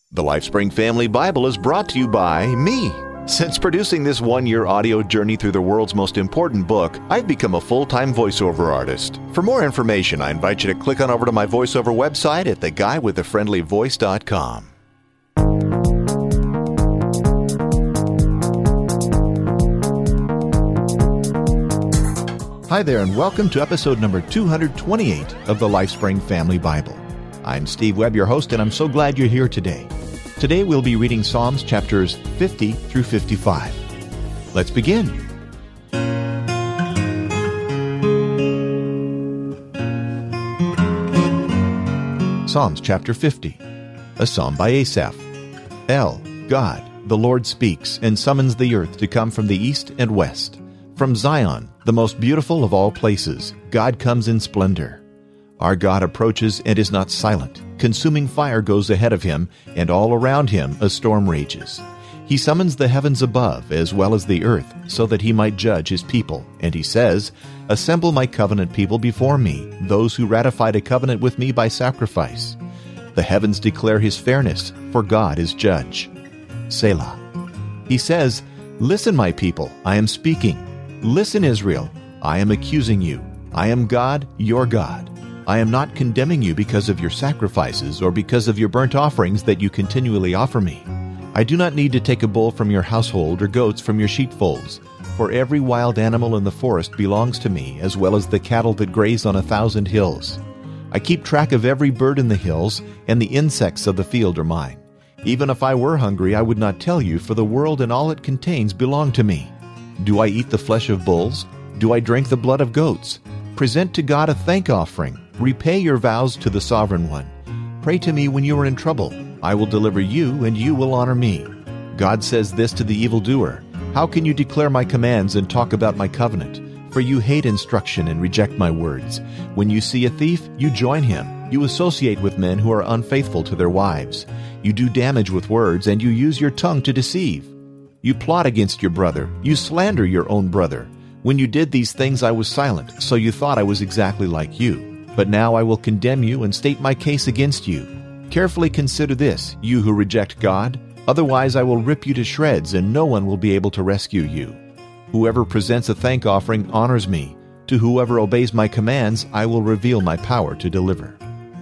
The LifeSpring Family Bible is brought to you by me. Since producing this one-year audio journey through the world's most important book, I've become a full-time voiceover artist. For more information, I invite you to click on over to my voiceover website at theguywiththefriendlyvoice.com. Hi there, and welcome to episode number 228 of the LifeSpring Family Bible. I'm Steve Webb, your host, and I'm so glad you're here today. Today we'll be reading Psalms chapters 50 through 55. Let's begin. Psalms chapter 50, a psalm by Asaph. God, the Lord speaks and summons the earth to come from the east and west. From Zion, the most beautiful of all places, God comes in splendor. Our God approaches and is not silent. Consuming fire goes ahead of him, and all around him a storm rages. He summons the heavens above as well as the earth, so that he might judge his people. And he says, "Assemble my covenant people before me, those who ratified a covenant with me by sacrifice." The heavens declare his fairness, for God is judge. Selah. He says, "Listen, my people, I am speaking. Listen, Israel, I am accusing you. I am God, your God. I am not condemning you because of your sacrifices or because of your burnt offerings that you continually offer me. I do not need to take a bull from your household or goats from your sheepfolds, for every wild animal in the forest belongs to me, as well as the cattle that graze on 1,000 hills. I keep track of every bird in the hills, and the insects of the field are mine. Even if I were hungry, I would not tell you, for the world and all it contains belong to me. Do I eat the flesh of bulls? Do I drink the blood of goats? Present to God a thank offering. Repay your vows to the Sovereign One. Pray to me when you are in trouble. I will deliver you, and you will honor me. God says this to the evildoer: "How can you declare my commands and talk about my covenant? For you hate instruction and reject my words. When you see a thief, you join him. You associate with men who are unfaithful to their wives. You do damage with words, and you use your tongue to deceive. You plot against your brother. You slander your own brother. When you did these things, I was silent, so you thought I was exactly like you. But now I will condemn you and state my case against you. Carefully consider this, you who reject God. Otherwise I will rip you to shreds, and no one will be able to rescue you. Whoever presents a thank offering honors me. To whoever obeys my commands, I will reveal my power to deliver."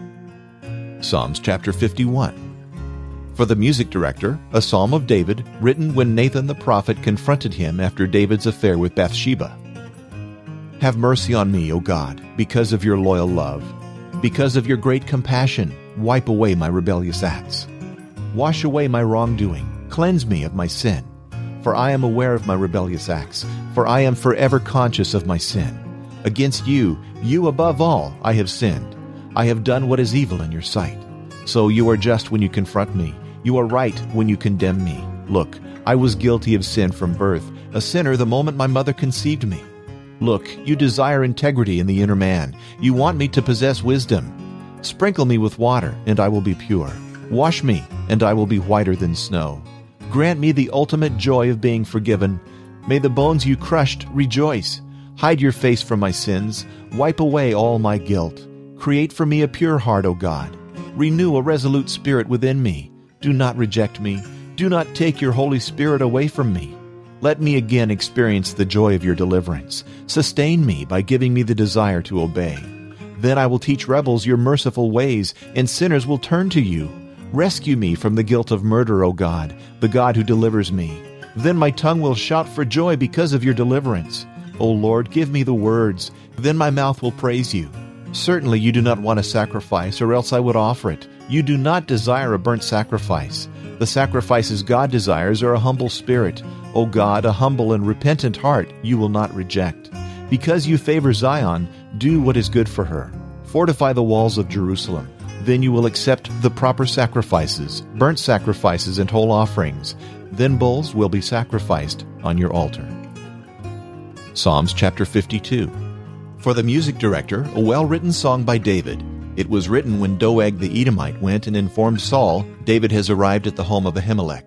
Psalms chapter 51. For the music director, a psalm of David, written when Nathan the prophet confronted him after David's affair with Bathsheba. Have mercy on me, O God, because of your loyal love. Because of your great compassion, wipe away my rebellious acts. Wash away my wrongdoing, cleanse me of my sin. For I am aware of my rebellious acts, for I am forever conscious of my sin. Against you, you above all, I have sinned. I have done what is evil in your sight. So you are just when you confront me. You are right when you condemn me. Look, I was guilty of sin from birth, a sinner the moment my mother conceived me. Look, you desire integrity in the inner man. You want me to possess wisdom. Sprinkle me with water, and I will be pure. Wash me, and I will be whiter than snow. Grant me the ultimate joy of being forgiven. May the bones you crushed rejoice. Hide your face from my sins. Wipe away all my guilt. Create for me a pure heart, O God. Renew a resolute spirit within me. Do not reject me. Do not take your Holy Spirit away from me. Let me again experience the joy of your deliverance. Sustain me by giving me the desire to obey. Then I will teach rebels your merciful ways, and sinners will turn to you. Rescue me from the guilt of murder, O God, the God who delivers me. Then my tongue will shout for joy because of your deliverance. O Lord, give me the words. Then my mouth will praise you. Certainly you do not want a sacrifice, or else I would offer it. You do not desire a burnt sacrifice. The sacrifices God desires are a humble spirit. O God, a humble and repentant heart you will not reject. Because you favor Zion, do what is good for her. Fortify the walls of Jerusalem. Then you will accept the proper sacrifices, burnt sacrifices and whole offerings. Then bulls will be sacrificed on your altar. Psalms chapter 52. For the music director, a well-written song by David. It was written when Doeg the Edomite went and informed Saul, David has arrived at the home of Ahimelech.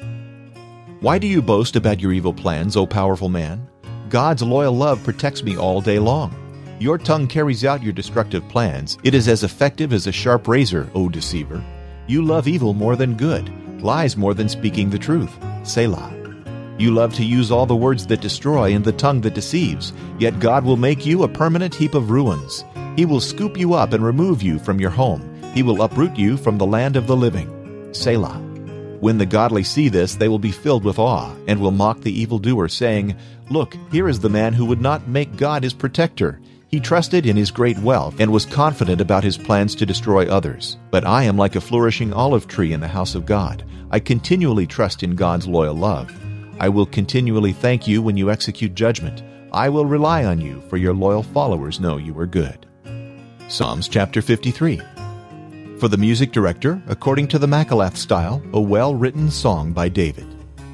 Why do you boast about your evil plans, O powerful man? God's loyal love protects me all day long. Your tongue carries out your destructive plans. It is as effective as a sharp razor, O deceiver. You love evil more than good, lies more than speaking the truth. Selah. You love to use all the words that destroy and the tongue that deceives, yet God will make you a permanent heap of ruins. He will scoop you up and remove you from your home. He will uproot you from the land of the living. Selah. When the godly see this, they will be filled with awe and will mock the evildoer, saying, Look, here is the man who would not make God his protector. He trusted in his great wealth and was confident about his plans to destroy others. But I am like a flourishing olive tree in the house of God. I continually trust in God's loyal love. I will continually thank you when you execute judgment. I will rely on you, for your loyal followers know you are good. Psalms chapter 53. For the music director, according to the Makalath style, a well-written song by David.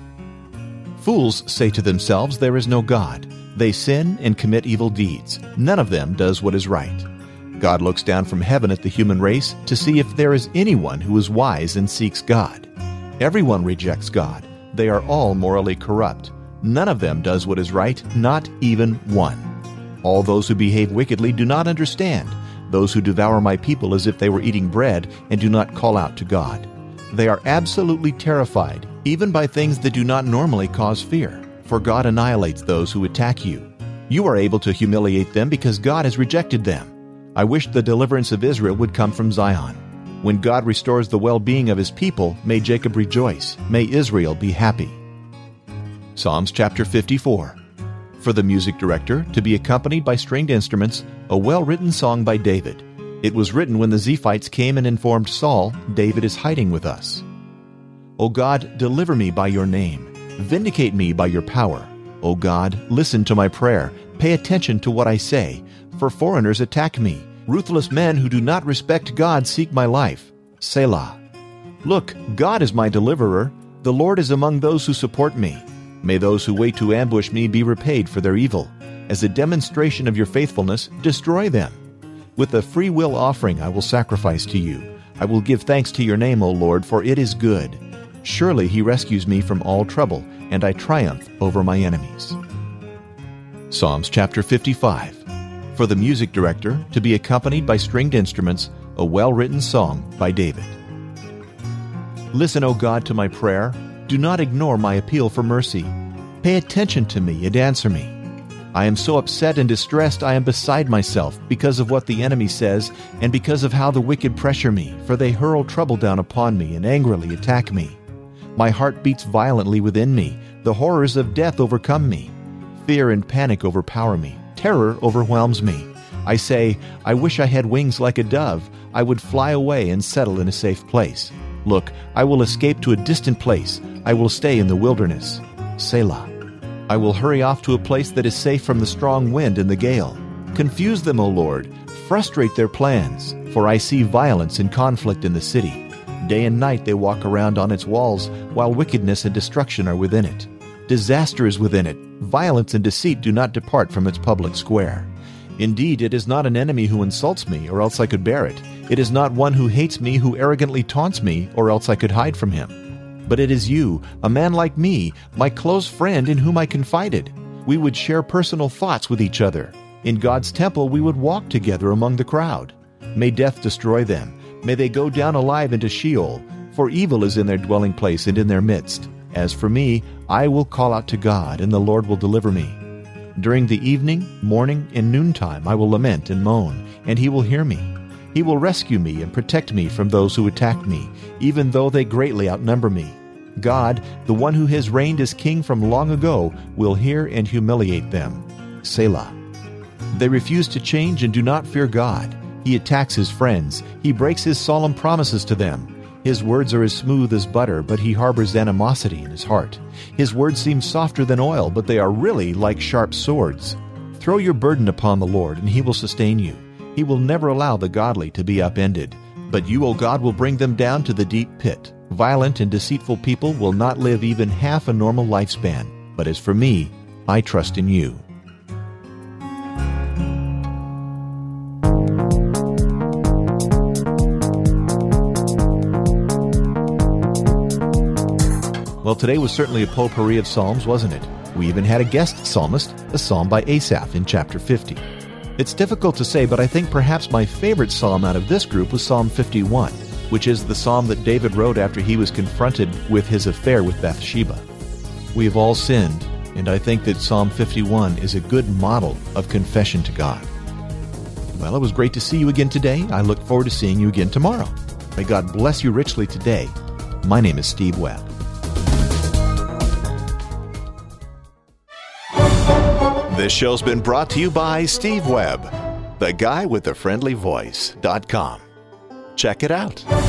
Fools say to themselves, there is no God. They sin and commit evil deeds. None of them does what is right. God looks down from heaven at the human race to see if there is anyone who is wise and seeks God. Everyone rejects God. They are all morally corrupt. None of them does what is right, not even one. All those who behave wickedly do not understand. Those who devour my people as if they were eating bread and do not call out to God. They are absolutely terrified, even by things that do not normally cause fear, for God annihilates those who attack you. You are able to humiliate them because God has rejected them. I wish the deliverance of Israel would come from Zion. When God restores the well-being of his people, may Jacob rejoice, may Israel be happy. Psalms chapter 54. For the music director, to be accompanied by stringed instruments, a well-written song by David. It was written when the Ziphites came and informed Saul, David is hiding with us. O God, deliver me by your name. Vindicate me by your power. O God, listen to my prayer. Pay attention to what I say, for foreigners attack me. Ruthless men who do not respect God seek my life. Selah. Look, God is my deliverer. The Lord is among those who support me. May those who wait to ambush me be repaid for their evil. As a demonstration of your faithfulness, destroy them. With a free will offering I will sacrifice to you. I will give thanks to your name, O Lord, for it is good. Surely he rescues me from all trouble, and I triumph over my enemies. Psalms chapter 55. For the music director, to be accompanied by stringed instruments, a well-written song by David. Listen, O God, to my prayer. Do not ignore my appeal for mercy. Pay attention to me and answer me. I am so upset and distressed I am beside myself because of what the enemy says and because of how the wicked pressure me, for they hurl trouble down upon me and angrily attack me. My heart beats violently within me. The horrors of death overcome me. Fear and panic overpower me. Terror overwhelms me. I say, I wish I had wings like a dove. I would fly away and settle in a safe place. Look, I will escape to a distant place. I will stay in the wilderness. Selah. I will hurry off to a place that is safe from the strong wind and the gale. Confuse them, O Lord. Frustrate their plans, for I see violence and conflict in the city. Day and night they walk around on its walls, while wickedness and destruction are within it. Disaster is within it. Violence and deceit do not depart from its public square. Indeed, it is not an enemy who insults me, or else I could bear it. It is not one who hates me who arrogantly taunts me, or else I could hide from him. But it is you, a man like me, my close friend in whom I confided. We would share personal thoughts with each other. In God's temple we would walk together among the crowd. May death destroy them. May they go down alive into Sheol, for evil is in their dwelling place and in their midst. As for me, I will call out to God, and the Lord will deliver me. During the evening, morning, and noontime I will lament and moan, and he will hear me. He will rescue me and protect me from those who attack me, even though they greatly outnumber me. God, the one who has reigned as king from long ago, will hear and humiliate them. Selah. They refuse to change and do not fear God. He attacks his friends. He breaks his solemn promises to them. His words are as smooth as butter, but he harbors animosity in his heart. His words seem softer than oil, but they are really like sharp swords. Throw your burden upon the Lord, and he will sustain you. He will never allow the godly to be upended. But you, O God, will bring them down to the deep pit. Violent and deceitful people will not live even half a normal lifespan. But as for me, I trust in you. Well, today was certainly a potpourri of psalms, wasn't it? We even had a guest psalmist, a psalm by Asaph in chapter 50. It's difficult to say, but I think perhaps my favorite psalm out of this group was Psalm 51. which is the psalm that David wrote after he was confronted with his affair with Bathsheba. We have all sinned, and I think that Psalm 51 is a good model of confession to God. Well, it was great to see you again today. I look forward to seeing you again tomorrow. May God bless you richly today. My name is Steve Webb. This show's been brought to you by Steve Webb, the guy with the friendly voice.com. Check it out.